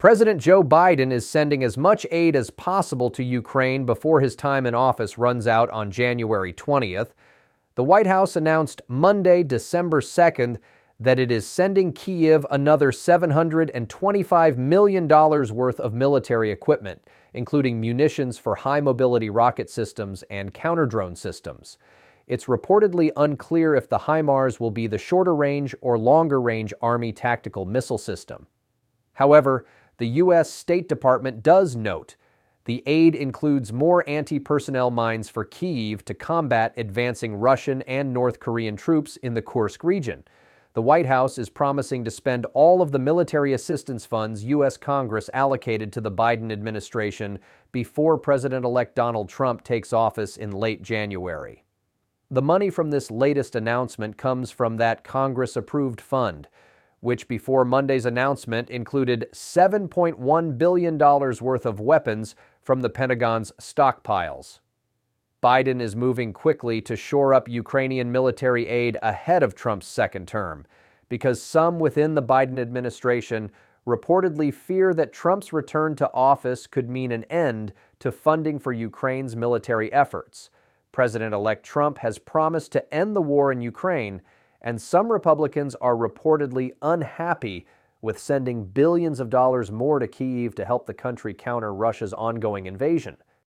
President Joe Biden is sending as much aid as possible to Ukraine before his time in office runs out on January 20th. The White House announced Monday, December 2nd, that it is sending Kyiv another $725 million worth of military equipment, including munitions for high-mobility rocket systems and counter-drone systems. It's reportedly unclear if the HIMARS will be the shorter-range or longer-range Army tactical missile system. However, the U.S. State Department does note the aid includes more anti-personnel mines for Kyiv to combat advancing Russian and North Korean troops in the Kursk region. The White House is promising to spend all of the military assistance funds U.S. Congress allocated to the Biden administration before President-elect Donald Trump takes office in late January. The money from this latest announcement comes from that Congress-approved fund, which before Monday's announcement included $7.1 billion worth of weapons from the Pentagon's stockpiles. Biden is moving quickly to shore up Ukrainian military aid ahead of Trump's second term, because some within the Biden administration reportedly fear that Trump's return to office could mean an end to funding for Ukraine's military efforts. President-elect Trump has promised to end the war in Ukraine, and some Republicans are reportedly unhappy with sending billions of dollars more to Kyiv to help the country counter Russia's ongoing invasion.